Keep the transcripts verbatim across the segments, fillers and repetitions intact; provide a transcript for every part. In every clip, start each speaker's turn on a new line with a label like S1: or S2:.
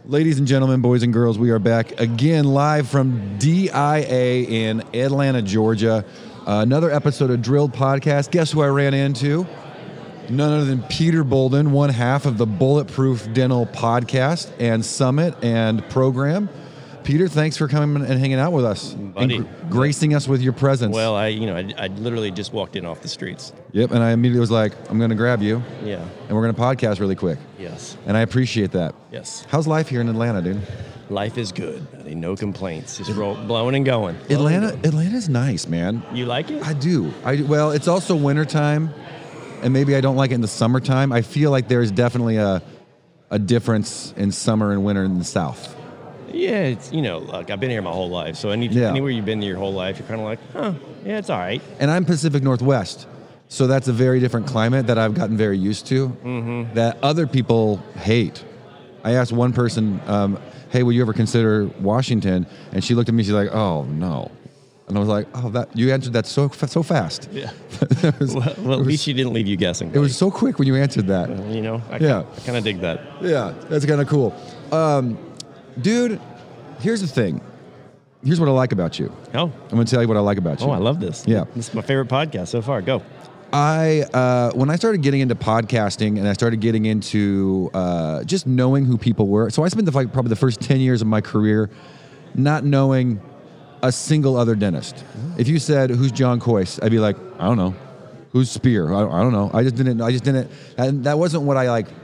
S1: Ladies and gentlemen, boys and girls, we are back again live from D I A in Atlanta, Georgia. Uh, another episode of Drilled Podcast. Guess who I ran into? None other than Peter Bolden, one half of the Bulletproof Dental Podcast and Summit and program. Peter, thanks for coming and hanging out with us.
S2: Buddy.
S1: And gr- gracing us with your presence.
S2: Well, I, you know, I, I literally just walked in off the streets.
S1: Yep, and I immediately was like, I'm going to grab you,
S2: Yeah.
S1: and we're going to podcast really quick.
S2: Yes.
S1: And I appreciate that.
S2: Yes.
S1: How's life here in Atlanta, dude?
S2: Life is good. I mean, no complaints. Just roll, blowing and going. Blowing
S1: Atlanta,
S2: and going.
S1: Atlanta's nice, man.
S2: You like it?
S1: I do. I well, it's also wintertime, and maybe I don't like it in the summertime. I feel like there is definitely a a difference in summer and winter in the South.
S2: Yeah, it's, you know, look, I've been here my whole life. So any,
S1: Yeah.
S2: anywhere you've been your whole life, you're kind of like, huh, yeah, it's all right.
S1: And I'm Pacific Northwest, so that's a very different climate that I've gotten very used to,
S2: Mm-hmm.
S1: that other people hate. I asked one person, um, hey, will you ever consider Washington? And she looked at me, she's like, oh, no. And I was like, oh, that you answered that so so fast.
S2: Yeah.
S1: It was-
S2: Well, well
S1: it
S2: at
S1: was-
S2: least she didn't leave you guessing.
S1: It was so quick when you answered that.
S2: buddy. You know, I,
S1: Yeah.
S2: I kind of dig that.
S1: Yeah, that's kind of cool. Um, dude, here's the thing. Here's what I like about you.
S2: Oh,
S1: I'm going to tell you what I like about you.
S2: oh, I love this.
S1: Yeah.
S2: This is my favorite podcast so far. Go.
S1: I uh, when I started getting into podcasting and I started getting into uh, just knowing who people were. So I spent the, like, probably the first ten years of my career not knowing a single other dentist. If you said, who's John Coyce? I'd be like, I don't know. Who's Spear? I, I don't know. I just didn't. I just didn't. And that wasn't what I like.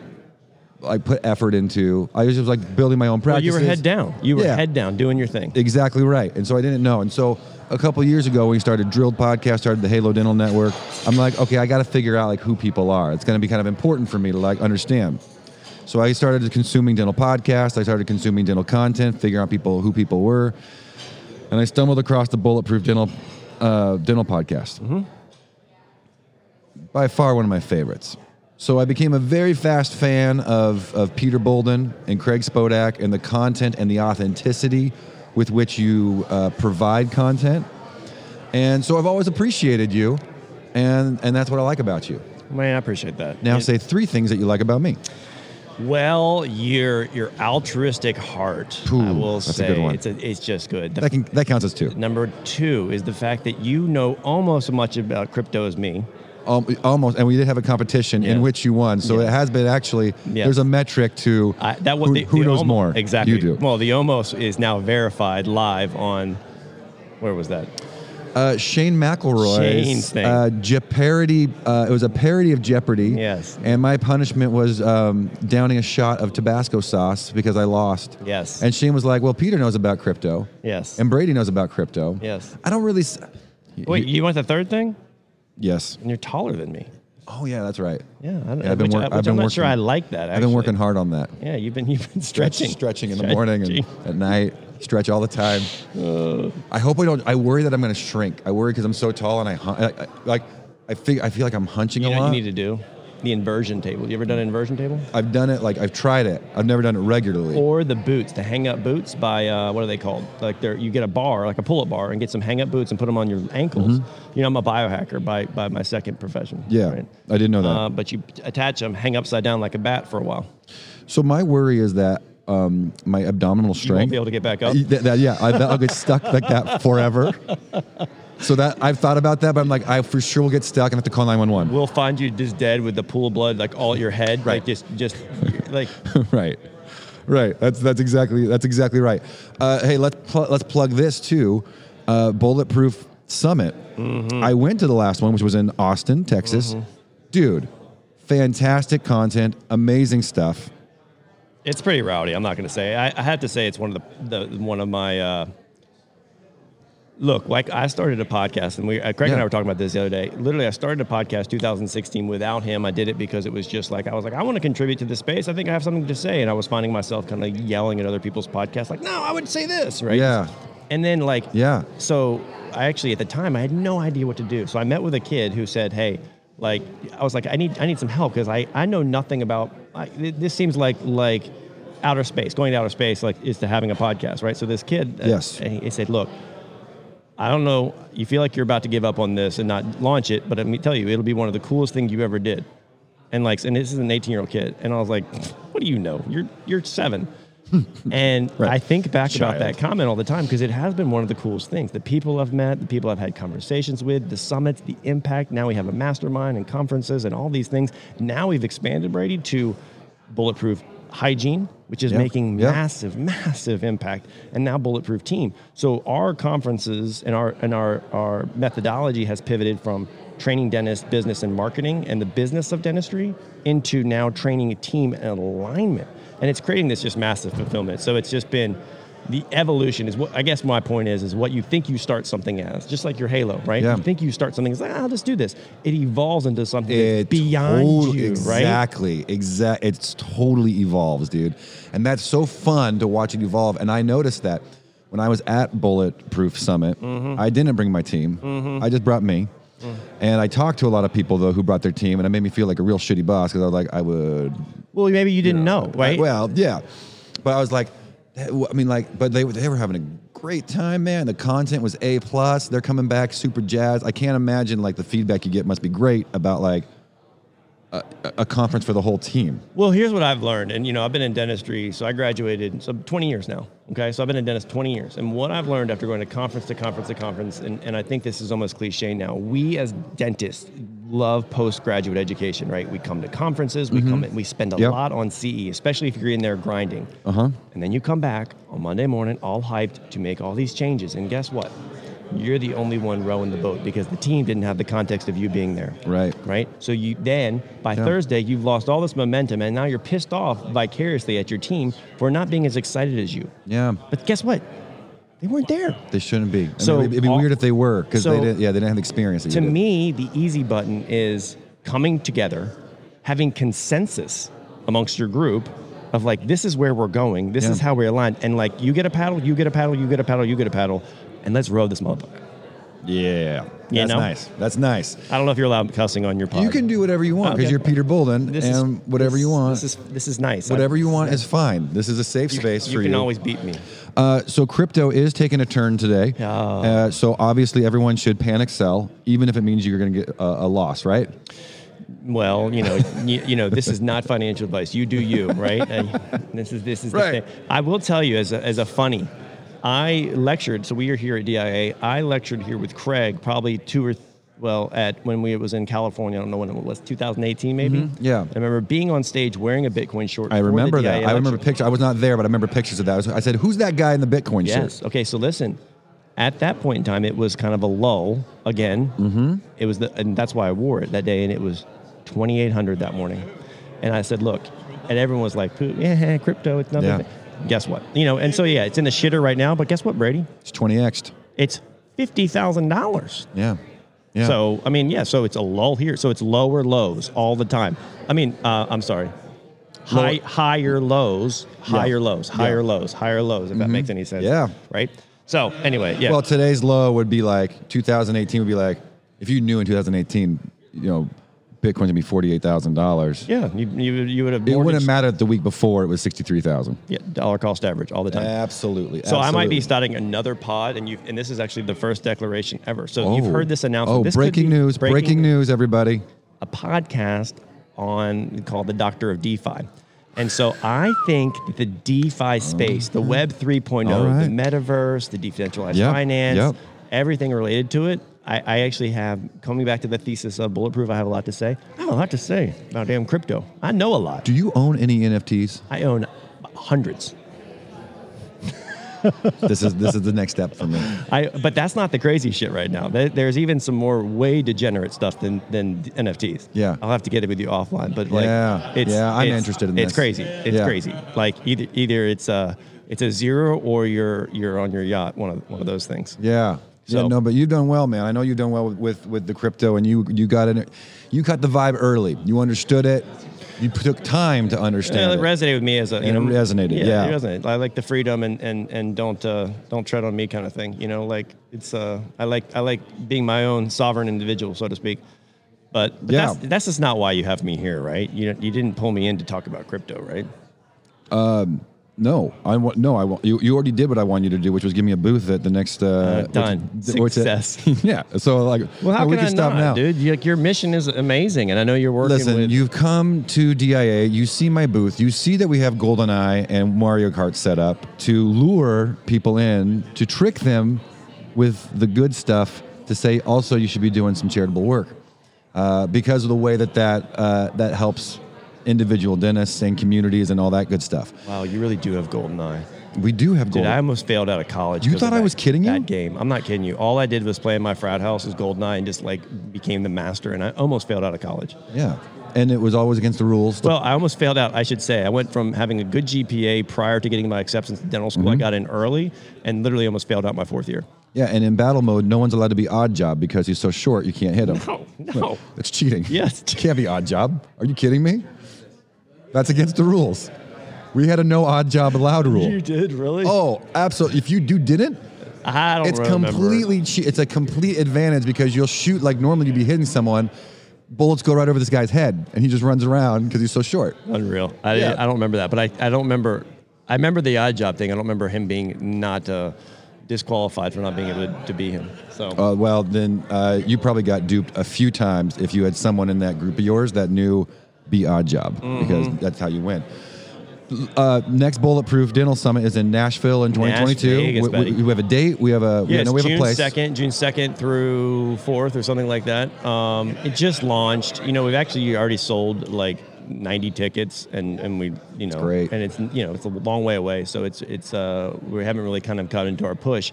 S1: I put effort into. I was just like building my own
S2: Well,
S1: practices.
S2: you were head down. You were
S1: Yeah.
S2: head down doing your thing.
S1: Exactly right. And so I didn't know. And so a couple years ago, when we started Drilled Podcast, started the Halo Dental Network, I'm like, okay, I got to figure out like who people are. It's going to be kind of important for me to like understand. So I started consuming dental podcasts. I started consuming dental content, figuring out people who people were. And I stumbled across the Bulletproof Dental uh, Dental Podcast.
S2: Mm-hmm.
S1: By far one of my favorites. So I became a very fast fan of, of Peter Bolden and Craig Spodak and the content and the authenticity with which you uh, provide content. And so I've always appreciated you, and, and that's what I like about you.
S2: Man, I appreciate that.
S1: Now
S2: And-
S1: say three things that you like about me.
S2: Well, your your altruistic heart,
S1: Ooh,
S2: I will
S1: that's a
S2: say,
S1: good one.
S2: it's a, it's just good. The
S1: That can that counts as two.
S2: Number two is the fact that you know almost as much about crypto as me.
S1: Al- Almost, and we did have a competition in
S2: Yeah.
S1: which you won. So
S2: Yeah.
S1: it has been actually.
S2: Yes.
S1: There's a metric to
S2: I, that
S1: who,
S2: the,
S1: who
S2: the
S1: knows
S2: almo-
S1: more.
S2: Exactly.
S1: You do.
S2: Well, the almost is now verified live on. Where was that?
S1: Uh, Shane McElroy's
S2: Shane's thing.
S1: uh, Jeopardy. Uh, it was a parody of Jeopardy.
S2: Yes.
S1: And my punishment was um, downing a shot of Tabasco sauce because I lost.
S2: Yes.
S1: And Shane was like, "Well, Peter knows about crypto,
S2: Yes.
S1: and Brady knows about crypto.
S2: Yes.
S1: I don't really." S-
S2: Wait, you want the third thing?
S1: Yes.
S2: And you're taller than me.
S1: Oh yeah, that's right.
S2: Yeah, I don't,
S1: Yeah, I've been
S2: which,
S1: work-
S2: I,
S1: I've
S2: which
S1: been
S2: I'm not
S1: working-
S2: sure I like that.
S1: I've been
S2: actually.
S1: working hard on that.
S2: Yeah, you've been you've been stretching,
S1: stretching in the morning and
S2: Stretching.
S1: at night. Stretch all the time.
S2: Uh,
S1: I hope I don't. I worry that I'm going to shrink. I worry because I'm so tall and I, hun- I, I like. I feel. I feel like I'm hunching
S2: you
S1: a
S2: know
S1: lot.
S2: what you need to do? The inversion table. You ever done an inversion table?
S1: I've done it. Like I've tried it. I've never done it regularly.
S2: Or the boots, the hang-up boots by uh, what are they called? Like they're you get a bar, like a pull-up bar, and get some hang-up boots and put them on your ankles. You know, I'm a biohacker by by my second profession.
S1: Mm-hmm. yeah,
S2: right?
S1: I didn't know that.
S2: Uh, but you attach them, hang upside down like a bat for a while.
S1: So my worry is that um, my abdominal
S2: You won't
S1: strength.
S2: be able to get back up.
S1: Uh, that- that- yeah, I, that'll get stuck like that forever. So that I've thought about that, but I'm like, I for sure will get stuck and have to call nine one one.
S2: We'll find you just dead with the pool of blood like all at your head,
S1: Right.
S2: like just just like
S1: Right, right. That's that's exactly that's exactly right. Uh, hey, let's pl- let's plug this too. Uh, Bulletproof Summit.
S2: Mm-hmm.
S1: I went to the last one, which was in Austin, Texas. Dude, fantastic content, amazing stuff.
S2: it's pretty rowdy. I'm not going to say. I, I have to say it's one of the, the one of my. Uh, Look, like I started a podcast, and we uh, Craig and
S1: Yeah.
S2: I were talking about this the other day. Literally, I started a podcast two thousand sixteen without him. I did it because it was just like I was like, I want to contribute to this space. I think I have something to say, and I was finding myself kind of yelling at other people's podcasts, like, no, I would say this, right?
S1: Yeah.
S2: And then like,
S1: Yeah.
S2: So I actually at the time I had no idea what to do. So I met with a kid who said, hey, like I was like, I need I need some help because I I know nothing about. I, this seems like like outer space, going to outer space, like is to having a podcast, right? So this kid, uh,
S1: Yes.
S2: he, he said, look. I don't know, you feel like you're about to give up on this and not launch it, but let me tell you, it'll be one of the coolest things you ever did. And like, and this is an eighteen-year-old kid. And I was like, what do you know? You're you're seven. And
S1: Right.
S2: I think back about
S1: Child.
S2: that comment all the time because it has been one of the coolest things. The people I've met, the people I've had conversations with, the summits, the impact. Now we have a mastermind and conferences and all these things. Now we've expanded, Brady, to Bulletproof Hygiene, which is
S1: Yep.
S2: making
S1: Yep.
S2: massive, massive impact, and now Bulletproof Team. So our conferences and our and our our methodology has pivoted from training dentists, business and marketing, and the business of dentistry into now training a team and alignment, and it's creating this just massive fulfillment. So it's just been the evolution is what I guess my point is is what you think you start something as, just like your Halo, right?
S1: Yeah.
S2: You think you start something as like, ah, I'll just do this. It evolves into something
S1: It
S2: that's beyond
S1: tot-
S2: you, right?
S1: Exactly. Exact. It's totally evolves, dude. And that's so fun to watch it evolve. And I noticed that when I was at Bulletproof Summit,
S2: Mm-hmm.
S1: I didn't bring my team. I just brought me.
S2: Mm.
S1: And I talked to a lot of people though who brought their team, and it made me feel like a real shitty boss because I was like, I would.
S2: Well, maybe you didn't know, right?
S1: Well, yeah. But I was like, I mean, like, but they they were having a great time, man. The content was A plus. They're coming back super jazzed. I can't imagine like the feedback you get must be great about like a, a conference for the whole team.
S2: Well, here's what I've learned. And, you know, I've been in dentistry, so I graduated, so twenty years now, okay? So I've been a dentist twenty years. And what I've learned after going to conference to conference to conference, and, and I think this is almost cliche now, we as dentists love postgraduate education, right? We come to conferences, we come in, we spend a
S1: Yep.
S2: lot on C E, especially if you're in there grinding.
S1: Uh-huh.
S2: And then you come back on Monday morning, all hyped to make all these changes. And guess what? You're the only one rowing the boat because the team didn't have the context of you being there.
S1: Right.
S2: Right? So you then, by
S1: Yeah.
S2: Thursday, you've lost all this momentum, and now you're pissed off vicariously at your team for not being as excited as you.
S1: Yeah.
S2: But guess what? They weren't there.
S1: They shouldn't be. And
S2: So
S1: it'd be
S2: all-
S1: weird if they were because
S2: so
S1: they didn't. Yeah, they didn't have the experience. That
S2: To
S1: you did.
S2: me, the easy button is coming together, having consensus amongst your group of like, this is where we're going, this
S1: Yeah.
S2: is how we're aligned, and like, you get a paddle, you get a paddle, you get a paddle, you get a paddle, and let's row this motherfucker.
S1: Yeah.
S2: You
S1: That's
S2: know?
S1: nice. That's nice.
S2: I don't know if you're allowed cussing on your pod.
S1: You can do whatever you want because
S2: Okay.
S1: you're Peter Bolden,
S2: This is-
S1: and whatever
S2: this-
S1: you want,
S2: This is this is nice.
S1: whatever
S2: I-
S1: you want is fine. This is a safe
S2: you,
S1: space
S2: you
S1: for
S2: can
S1: you.
S2: always beat me.
S1: Uh, so crypto is taking a turn today.
S2: Yeah.
S1: Uh, so obviously everyone should panic sell, even if it means you're going to get a, a loss, right?
S2: Well, you know, you, you know, this is not financial advice. You do you, right? And this is this is
S1: Right.
S2: the thing. I will tell you as a, as a funny, I lectured. So we are here at D I A. I lectured here with Craig probably two or th- well at when we it was in California. I don't know when it was, two thousand eighteen maybe.
S1: Yeah.
S2: I remember being on stage wearing a Bitcoin short.
S1: I
S2: for the
S1: remember
S2: D I A
S1: that. I remember
S2: lecture.
S1: pictures. I was not there, but I remember pictures of that. I, was, I said, "Who's that guy in the Bitcoin
S2: Yes.
S1: shirt?"
S2: Okay. So listen, at that point in time, it was kind of a lull again. Mm-hmm. It was the, and that's why I wore it that day, and it was twenty-eight hundred that morning. And I said, look, and everyone was like, yeah, crypto, it's nothing.
S1: Yeah.
S2: Guess what? You know, and so yeah, it's in the shitter right now. But guess what, Brady?
S1: It's twenty X'd.
S2: It's fifty thousand dollars.
S1: Yeah. Yeah.
S2: So I mean, yeah. So it's a lull here. So it's lower lows all the time. I mean, uh, I'm sorry. High,
S1: Lower-
S2: higher lows, higher lows, higher
S1: Yeah.
S2: lows, higher lows. If that makes any sense.
S1: Yeah.
S2: Right. So anyway, yeah.
S1: Well, today's low would be like two thousand eighteen would be like if you knew in two thousand eighteen, you know, Bitcoin's gonna be forty-eight thousand dollars.
S2: yeah. You you would- you would have.
S1: It wouldn't
S2: mortgaged-
S1: matter if the week before it was sixty-three thousand.
S2: Yeah, dollar cost average all the time.
S1: Absolutely.
S2: So I might be
S1: absolutely.
S2: starting another pod, and you and this is actually the first declaration ever. So you've
S1: Oh.
S2: heard this announcement.
S1: Oh,
S2: This could
S1: breaking
S2: be
S1: news! Breaking, news, everybody!
S2: A podcast on called the Doctor of DeFi, and so I think that the DeFi space, the Web three point oh,
S1: All right.
S2: the metaverse, the decentralized
S1: Yep,
S2: finance,
S1: yep.
S2: everything related to it. I, I actually have, coming back to the thesis of Bulletproof, I have a lot to say. I have a lot to say about damn crypto. I know a lot.
S1: Do you own any N F Ts?
S2: I own hundreds.
S1: This is this is the next step for me.
S2: I, but that's not the crazy shit right now. There- There's even some more way degenerate stuff than, than N F Ts.
S1: Yeah.
S2: I'll have to get it with you offline. But like,
S1: Yeah.
S2: it's,
S1: Yeah, I'm
S2: it's-
S1: interested in
S2: It's
S1: this.
S2: crazy. It's
S1: Yeah.
S2: crazy. Like either either it's a it's a zero or you're you're on your yacht. One of one of those things.
S1: Yeah. Yeah,
S2: So-
S1: no, but you've done well, man. I know you've done well with, with, with the crypto, and you you got it. You caught the vibe early. You understood it. You took time to
S2: Yeah,
S1: understand
S2: it
S1: it.
S2: resonated with me as a you
S1: And
S2: know
S1: it resonated, yeah.
S2: it resonated. I like the freedom and and and don't uh, don't tread on me kind of thing. You know, like it's uh I like I like being my own sovereign individual, so to speak. But, but
S1: Yeah.
S2: that's, that's just not why you have me here, right? You you didn't pull me in to talk about crypto, right?
S1: No, I want. No, I want. You, you already did what I want you to do, which was give me a booth at the next. Uh,
S2: Uh, done.
S1: which- which-
S2: Success.
S1: yeah. So like,
S2: Well, how
S1: no, we
S2: can
S1: can
S2: I
S1: stop
S2: not,
S1: now,
S2: dude? You, like, your mission is amazing, and I know you're working
S1: Listen,
S2: with.
S1: you've come to D I A. You see my booth. You see that we have GoldenEye and Mario Kart set up to lure people in, to trick them with the good stuff. To say also you should be doing some charitable work uh, because of the way that that uh, that helps individual dentists and communities and all that good stuff.
S2: Wow, you really do have GoldenEye.
S1: We do have
S2: Dude,
S1: gold.
S2: I almost failed out of college.
S1: You
S2: because
S1: thought
S2: of
S1: I
S2: that-
S1: was kidding you?
S2: That game. I'm not kidding you. All I did was play in my frat house as GoldenEye and just like became the master, and I almost failed out of college.
S1: Yeah, and it was always against the rules.
S2: Well, I almost failed out, I should say. I went from having a good G P A prior to getting my acceptance to dental school.
S1: Mm-hmm.
S2: I got in early and literally almost failed out my fourth year.
S1: Yeah, and in battle mode, no one's allowed to be odd job because he's so short you can't hit him.
S2: No, no.
S1: It's cheating.
S2: Yes.
S1: You can't be odd job. Are you kidding me? That's against the rules. We had a no odd job allowed rule.
S2: You did, really?
S1: Oh, absolutely. If you do didn't,
S2: I don't
S1: it's
S2: remember.
S1: completely che- it's a complete advantage because you'll shoot like normally you'd be hitting someone. Bullets go right over this guy's head, and he just runs around because he's so short.
S2: Unreal. I,
S1: Yeah.
S2: I don't remember that, but I, I don't remember. I remember the odd job thing. I don't remember him being not uh, disqualified for not being able to, to be him. So
S1: Uh, well, then uh, you probably got duped a few times if you had someone in that group of yours that knew be odd job because that's how you win. Uh, next Bulletproof Dental Summit is in Nashville in twenty twenty-two.
S2: Nash Vegas,
S1: we, we,
S2: buddy.
S1: we have a date. We have a we,
S2: yeah,
S1: no, we
S2: it's
S1: have a
S2: June
S1: place.
S2: second, June second through fourth or something like that. Um, it just launched. You know, we've actually already sold like ninety tickets, and, and we, you know,
S1: great.
S2: and it's you know it's a long way away, so it's it's uh, we haven't really kind of got into our push.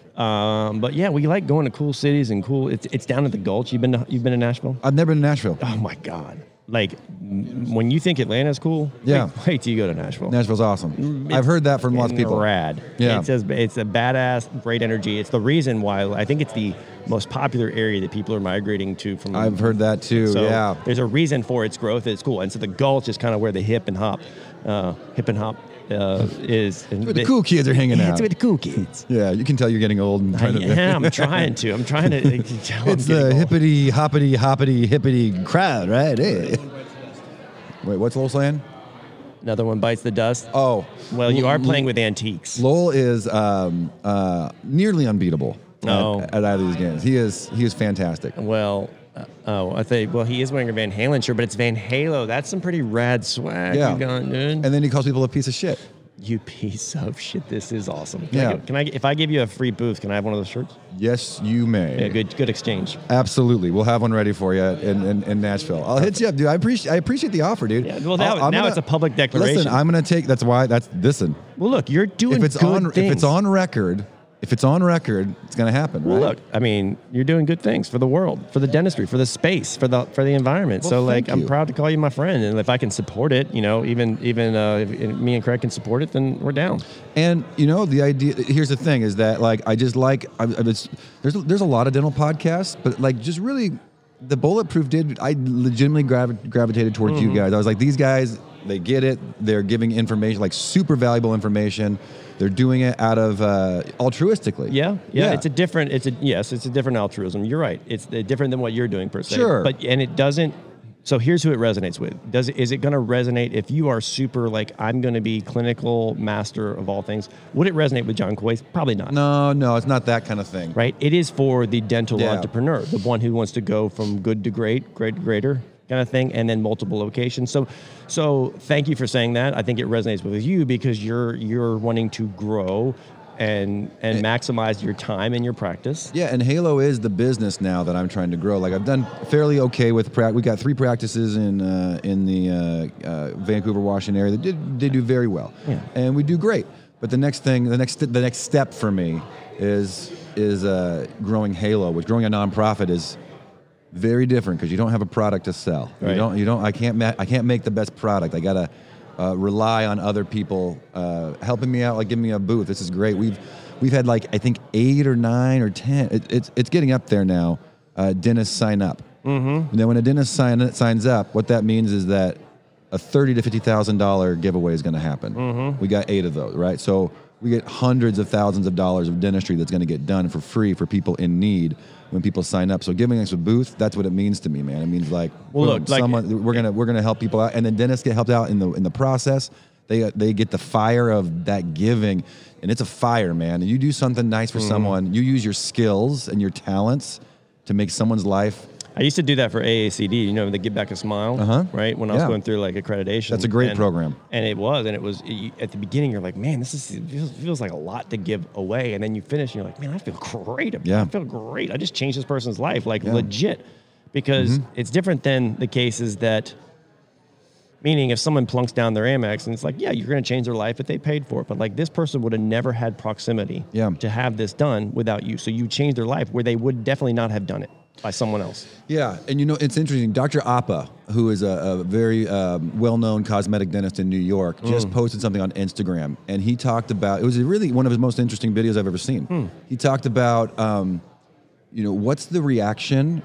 S2: Um, but yeah, we like going to cool cities and cool. It's it's down at the Gulch. You've been to, you've been to Nashville?
S1: I've never been to Nashville.
S2: Oh my God! Like m- when you think Atlanta's cool,
S1: Yeah.
S2: wait, wait till you go to Nashville.
S1: Nashville's awesome. I've heard that from lots of people.
S2: Rad.
S1: Yeah.
S2: It's, just, it's a badass, great energy. It's the reason why I think it's the most popular area that people are migrating to from.
S1: I've heard that too.
S2: So
S1: yeah.
S2: there's a reason for its growth. It's cool. And so the Gulch is kind of where the hip and hop, uh, hip and hop uh, is.
S1: Where the cool kids are hanging
S2: Yeah,
S1: out.
S2: it's where the cool kids.
S1: Yeah, you can tell you're getting old. And
S2: I
S1: trying to,
S2: am trying to. I'm trying to. Like, tell I'm
S1: it's the
S2: getting old.
S1: hippity hoppity hoppity hippity crowd, right? Hey. Wait, what's Lowell saying?
S2: Another one bites the dust.
S1: Oh,
S2: Well, you are
S1: L-
S2: playing with antiques.
S1: Lowell is um, uh, nearly unbeatable
S2: Oh.
S1: at, at either of these games. He is he is fantastic.
S2: Well, uh, oh, I think. Well, he is wearing a Van Halen shirt, but it's Van Halo. That's some pretty rad swag
S1: Yeah.
S2: you got, dude.
S1: And then he calls people a piece of shit.
S2: You piece of shit. This is awesome. Can
S1: Yeah.
S2: I, get- can I? If I give you a free booth, can I have one of those shirts?
S1: Yes, you may.
S2: Yeah, good. Good exchange.
S1: Absolutely, we'll have one ready for you in, in, in Nashville. I'll hit you up, dude. I appreciate I appreciate the offer, dude.
S2: Yeah, well, now-
S1: I'll- I'm
S2: now
S1: gonna-
S2: it's a public declaration.
S1: Listen, I'm gonna take. That's why. That's listen.
S2: Well, look, you're doing
S1: If it's
S2: good
S1: on,
S2: things.
S1: if it's on record, if it's on record, it's gonna happen, right?
S2: Well, look, I mean, you're doing good things for the world, for the dentistry, for the space, for the for the environment.
S1: Well,
S2: so, like,
S1: thank
S2: I'm
S1: you.
S2: proud to call you my friend, and if I can support it, you know, even even uh, if me and Craig can support it, then we're down.
S1: And you know, the idea. Here's the thing: is that like I just like I, I- it's, there's there's a lot of dental podcasts, but like just really, the Bulletproof did. I legitimately gravi- gravitated towards
S2: Mm-hmm.
S1: you guys. I was like, these guys, they get it. They're giving information, like super valuable information. They're doing it out of uh, altruistically.
S2: Yeah, yeah, It's a different. It's a yes. It's a different altruism. You're right. It's uh, different than what you're doing per se.
S1: Sure.
S2: But and it doesn't. So here's who it resonates with. Does it, is it going to resonate if you are super like I'm going to be clinical master of all things? Would it resonate with John Coy? Probably not.
S1: No, no, it's not that kind of thing.
S2: Right. It is for the dental
S1: Yeah.
S2: entrepreneur, the one who wants to go from good to great, great to greater kind of thing, and then multiple locations. So, so thank you for saying that. I think it resonates with you because you're you're wanting to grow and and maximize your time and your practice.
S1: Yeah, and Halo is the business now that I'm trying to grow. Like I've done fairly okay with pra- we got three practices in uh, in the uh, uh, Vancouver, Washington area that did they do very well,
S2: Yeah.
S1: and we do great. But the next thing, the next the next step for me is is uh, growing Halo, which growing a nonprofit is very different because you don't have a product to sell. You
S2: Right.
S1: don't you don't I can't ma- I can't make the best product. I gotta uh, rely on other people uh, helping me out, like giving me a booth. This is great. We've we've had like I think eight or nine or ten. It, it's it's getting up there now. Uh, dentists sign up. Mm-hmm. And then when a dentist sign, signs up, what that means is that a thirty to fifty thousand dollar giveaway is going to happen. Mm-hmm. We got eight of those, right? So we get hundreds of thousands of dollars of dentistry that's going to get done for free for people in need when people sign up. So giving us a booth, that's what it means to me, man. It means like,
S2: Well,
S1: boom,
S2: look, like-
S1: someone we're gonna we're gonna help people out, and then dentists get helped out in the in the process. They they get the fire of that giving, and it's a fire, man. And you do something nice for mm. someone. You use your skills and your talents to make someone's life.
S2: I used to do that for A A C D, you know, the Give Back a Smile,
S1: uh-huh.
S2: right? When I
S1: yeah.
S2: was going through like accreditation.
S1: That's a great
S2: and,
S1: program.
S2: And it was, and it was, it, at the beginning, you're like, man, this is it feels, feels like a lot to give away. And then you finish and you're like, man, I feel great.
S1: Yeah.
S2: I feel great. I just changed this person's life, like
S1: yeah.
S2: legit. Because mm-hmm. it's different than the cases that, meaning if someone plunks down their Amex and it's like, yeah, you're going to change their life, but they paid for it. But like this person would have never had proximity
S1: yeah.
S2: to have this done without you. So you changed their life where they would definitely not have done it by someone else.
S1: Yeah, and you know, it's interesting. Doctor Appa, who is a, a very um, well-known cosmetic dentist in New York, just mm. posted something on Instagram, and he talked about, it was really one of his most interesting videos I've ever seen. Mm. He talked about, um, you know, what's the reaction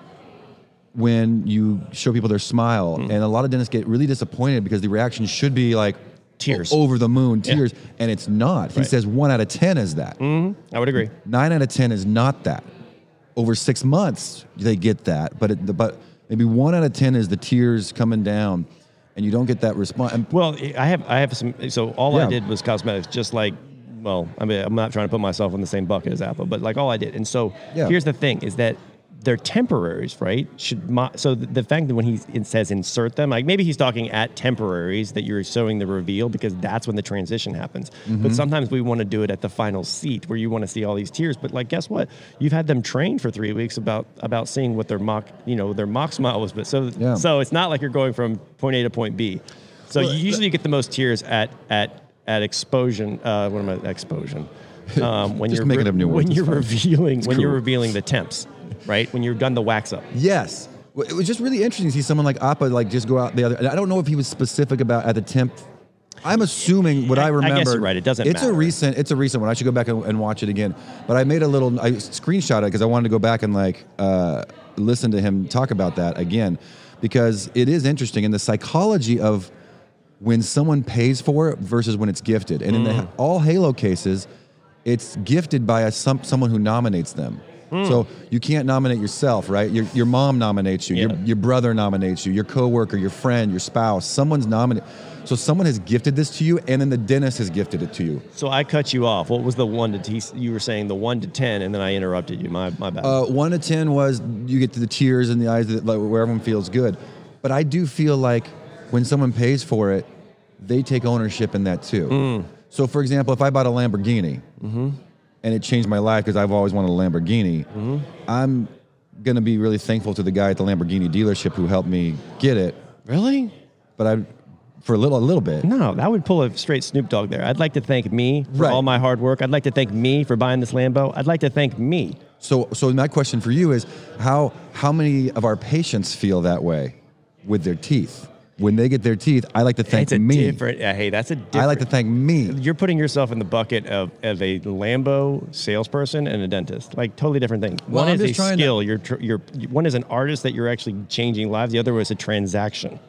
S1: when you show people their smile, mm. and a lot of dentists get really disappointed because the reaction should be like,
S2: tears.
S1: Over the moon, tears,
S2: yeah.
S1: and it's not. He
S2: right.
S1: says one out of ten is that.
S2: Mm-hmm. I would agree.
S1: Nine out of ten is not that. Over six months, they get that, but it, but maybe one out of ten is the tears coming down, and you don't get that response.
S2: Well, I have I have some. So all
S1: yeah.
S2: I did was cosmetics, just like. Well, I mean, I'm not trying to put myself in the same bucket as Apple, but like all I did. And so
S1: yeah.
S2: here's the thing: is that they're temporaries, right? Should mo- so the, the fact that when he it says insert them, like maybe he's talking at temporaries that you're showing the reveal because that's when the transition happens. Mm-hmm. But sometimes we want to do it at the final seat where you want to see all these tears. But like, guess what? You've had them trained for three weeks about about seeing what their mock, you know, their mock smile was. But so
S1: yeah.
S2: so it's not like you're going from point A to point B. So well, you usually get the most tears at at at exposure. Uh, what am I? Exposure. Um, when
S1: Just
S2: you're
S1: making
S2: re-
S1: up new words.
S2: when you're revealing
S1: it's
S2: when
S1: cool.
S2: you're revealing the temps. Right? When you've done the wax up.
S1: Yes. It was just really interesting to see someone like Appa like just go out the other. I don't know if he was specific about at the temp. I'm assuming what I, I remember.
S2: I guess you're right. It doesn't
S1: it's
S2: matter.
S1: a recent. It's a recent one. I should go back and, and watch it again. But I made a little. I screenshot it because I wanted to go back and like uh, listen to him talk about that again, because it is interesting in the psychology of when someone pays for it versus when it's gifted. And mm. in the, all Halo cases, it's gifted by a, some someone who nominates them. Mm. So you can't nominate yourself, right? Your your mom nominates you,
S2: yeah.
S1: your your brother nominates you, your coworker, your friend, your spouse. Someone's nominated. So someone has gifted this to you, and then the dentist has gifted it to you.
S2: So I cut you off. What was the one to t- you were saying the one to ten, and then I interrupted you. My my bad.
S1: Uh, one to ten was you get to the tears in the eyes, that, like, where everyone feels good. But I do feel like when someone pays for it, they take ownership in that too.
S2: Mm.
S1: So for example, if I bought a Lamborghini.
S2: Mm-hmm.
S1: And it changed my life because I've always wanted a Lamborghini. Mm-hmm. I'm going to be really thankful to the guy at the Lamborghini dealership who helped me get it.
S2: Really?
S1: But I, for a little, a little bit.
S2: No, that would pull a straight Snoop Dogg there. I'd like to thank me for
S1: right.
S2: all my hard work. I'd like to thank me for buying this Lambo. I'd like to thank me.
S1: So, so my question for you is, how how many of our patients feel that way with their teeth? When they get their teeth, I like to thank
S2: it's a
S1: me.
S2: Different, uh, hey, that's a different.
S1: I like to thank me.
S2: You're putting yourself in the bucket of, of a Lambo salesperson and a dentist. Like totally different thing.
S1: Well,
S2: one
S1: I'm
S2: is
S1: just
S2: a
S1: trying
S2: skill.
S1: to-
S2: You're, tr- you're one is an artist that you're actually changing lives. The other was a transaction.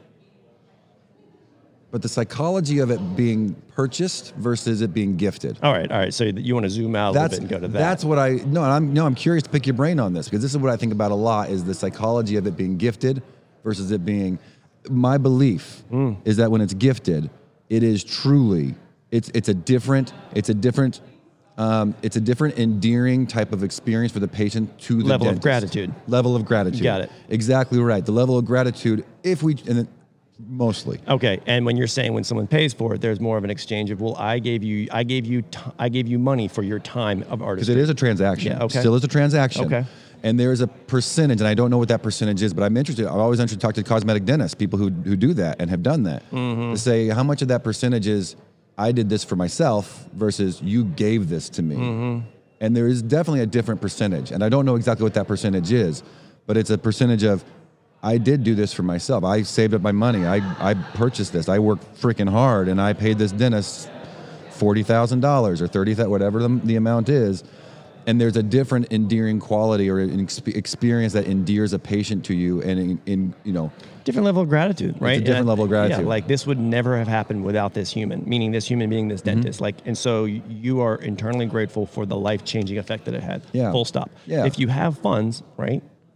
S1: But the psychology of it being purchased versus it being gifted.
S2: All right, all right. So you want to zoom out a
S1: That's
S2: little bit and go to that.
S1: That's what I no. I'm no. I'm curious to pick your brain on this because this is what I think about a lot: is the psychology of it being gifted versus it being. My belief mm. is that when it's gifted, it is truly it's it's a different it's a different um, it's a different endearing type of experience for the patient to the
S2: level
S1: dentist.
S2: of gratitude.
S1: Level of gratitude.
S2: You got it.
S1: Exactly right. The level of gratitude. If we and it, mostly
S2: okay. And when you're saying when someone pays for it, there's more of an exchange of well, I gave you I gave you t- I gave you money for your time of artistry.
S1: Because it is a transaction.
S2: Yeah, okay.
S1: Still is a transaction.
S2: Okay.
S1: And there's a percentage, and I don't know what that percentage is, but I'm interested. I'm always interested to talk to cosmetic dentists, people who who do that and have done that,
S2: mm-hmm.
S1: to say how much of that percentage is I did this for myself versus you gave this to me.
S2: Mm-hmm.
S1: And there is definitely a different percentage, and I don't know exactly what that percentage is, but it's a percentage of I did do this for myself. I saved up my money. I I purchased this. I worked freaking hard, and I paid this dentist forty thousand dollars or thirty thousand dollars, whatever the, the amount is. And there's a different endearing quality or an exp- experience that endears a patient to you, and in, in you know,
S2: different level of gratitude, right?
S1: It's a different
S2: and,
S1: level of gratitude.
S2: Yeah, like this would never have happened without this human, meaning this human being this dentist. Mm-hmm. Like, and so you are internally grateful for the life-changing effect that it had.
S1: Yeah.
S2: Full stop.
S1: Yeah.
S2: If you have funds, right?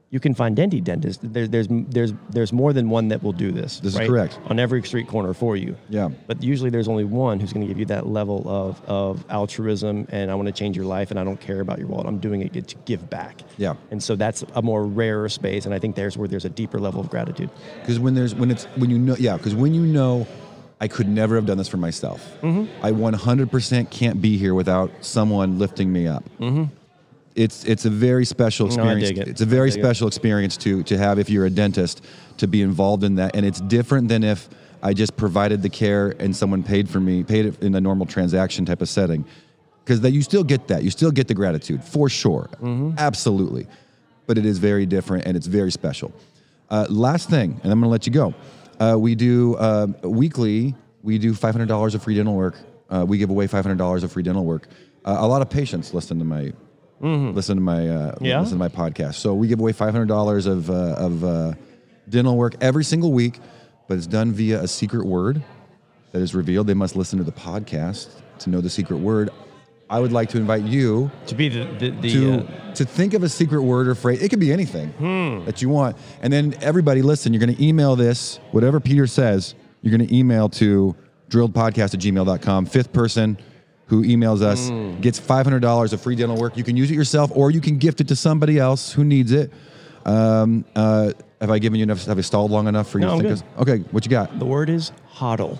S2: You can find any dentist. There, there's there's there's more than one that will do this.
S1: This
S2: right?
S1: is correct.
S2: On every street corner for you.
S1: Yeah.
S2: But usually there's only one who's going to give you that level of, of altruism and I want to change your life and I don't care about your wallet. I'm doing it to give back.
S1: Yeah.
S2: And so that's a more rarer space, and I think there's where there's a deeper level of gratitude.
S1: Because when there's when it's when you know yeah because when you know I could never have done this for myself. Mm-hmm. I one hundred percent can't be here without someone lifting me up. Mm-hmm. It's it's a very special experience.
S2: No, I dig it.
S1: It's a very
S2: I dig
S1: special it. experience to to have if you're a dentist, to be involved in that, and it's different than if I just provided the care and someone paid for me, paid it in a normal transaction type of setting, because that you still get that, you still get the gratitude for sure, mm-hmm. absolutely, but it is very different and it's very special. Uh, last thing, and I'm going to let you go. Uh, we do uh, weekly. We do five hundred dollars of free dental work. Uh, we give away five hundred dollars of free dental work. Uh, a lot of patients listen to my. Mm-hmm. Listen to my uh,
S2: yeah?
S1: listen to my podcast. So we give away five hundred dollars of uh, of uh, dental work every single week, but it's done via a secret word that is revealed. They must listen to the podcast to know the secret word. I would like to invite you
S2: to be the, the, the
S1: to
S2: uh,
S1: to think of a secret word or phrase. It could be anything hmm. that you want, and then everybody listen. You're going to email this whatever Peter says. You're going to email to drilledpodcast at gmail dot com. Fifth person who emails us mm. gets five hundred dollars of free dental work. You can use it yourself, or you can gift it to somebody else who needs it. Um, uh, have I given you enough? Have I stalled long enough for you
S2: no,
S1: to
S2: I'm
S1: think
S2: good.
S1: of? Okay, what you got?
S2: The word is hodl.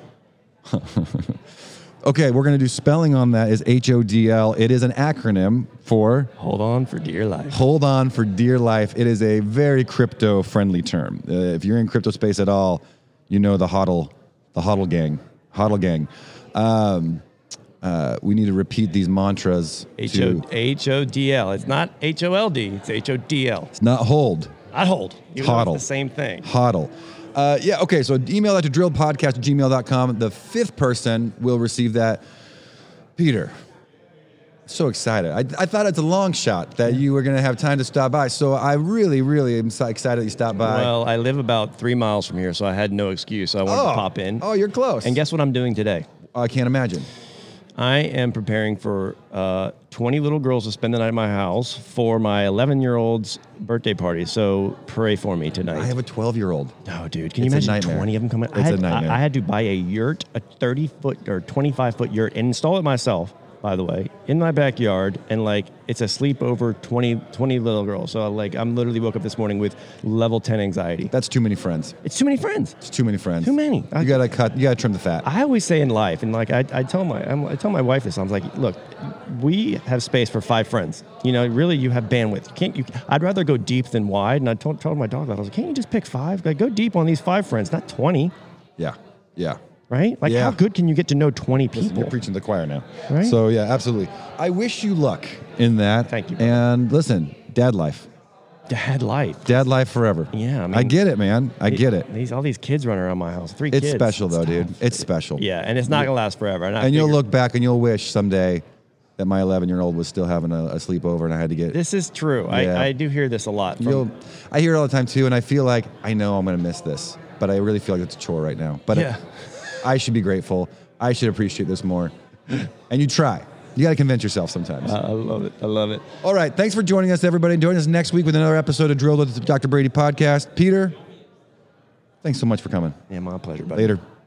S1: Okay, we're going to do spelling on that is H O D L. It is an acronym for...
S2: Hold on for dear life.
S1: Hold on for dear life. It is a very crypto-friendly term. Uh, if you're in crypto space at all, you know the hodl, the hodl gang. Hodl gang. Um... Uh, we need to repeat these mantras.
S2: H O D L. It's not H O L D. It's H O D L.
S1: It's not hold.
S2: Not hold. You
S1: Hodl.
S2: know it's the same thing.
S1: Hodl. Uh, yeah, okay, so email that to drilledpodcast at gmail dot com. The fifth person will receive that. Peter, so excited. I, I thought it's a long shot that you were going to have time to stop by, so I really, really am so excited that you stopped by.
S2: Well, I live about three miles from here, so I had no excuse. So I wanted
S1: oh.
S2: to pop in.
S1: Oh, you're close.
S2: And guess what I'm doing today?
S1: I can't imagine.
S2: I am preparing for uh, twenty little girls to spend the night at my house for my eleven-year-old's birthday party. So pray for me tonight.
S1: I have a twelve-year-old.
S2: Oh, dude. Can
S1: It's
S2: you
S1: a
S2: imagine
S1: nightmare.
S2: twenty of them coming?
S1: It's
S2: I had,
S1: a nightmare.
S2: I, I had to buy a yurt, a thirty-foot or twenty-five-foot yurt, and install it myself, by the way, in my backyard. And, like, it's a sleepover twenty, twenty little girls. So, like, I'm literally woke up this morning with level ten anxiety.
S1: That's too many friends.
S2: It's too many friends.
S1: It's too many friends.
S2: Too many.
S1: You got to cut. You got to trim the fat.
S2: I always say in life, and like I, I tell my, I'm, I tell my wife this. I was like, look, we have space for five friends. You know, really, you have bandwidth. You can't you? I'd rather go deep than wide. And I told, told my dog that I was like, can't you just pick five? Like, go deep on these five friends, not twenty.
S1: Yeah. Yeah.
S2: Right? Like,
S1: Yeah.
S2: how good can you get to know twenty
S1: Listen,
S2: people?
S1: you're preaching to the choir now.
S2: Right?
S1: So, yeah, absolutely. I wish you luck in that.
S2: Thank you, brother.
S1: And listen, dad life.
S2: Dad life.
S1: Dad life forever.
S2: Yeah, I mean-
S1: I get it, man. I get it.
S2: These all these kids running around my house. Three
S1: It's
S2: kids.
S1: special, though,
S2: It's
S1: dude.
S2: tough.
S1: It's special.
S2: Yeah, and it's not gonna last forever. And, I
S1: And you'll
S2: figured-
S1: look back and you'll wish someday that my eleven-year-old was still having a, a sleepover and I had to get...
S2: This is true.
S1: Yeah.
S2: I, I do hear this a lot. From,
S1: You'll, I hear it all the time, too, and I feel like I know I'm going to miss this, but I really feel like it's a chore right now. But
S2: Yeah.
S1: I should be grateful. I should appreciate this more. And you try. You got to convince yourself sometimes.
S2: I love it. I love it.
S1: All right. Thanks for joining us, everybody. Join us next week with another episode of Drilled with the Doctor Brady podcast. Peter, thanks so much for coming.
S2: Yeah, my pleasure, buddy.
S1: Later.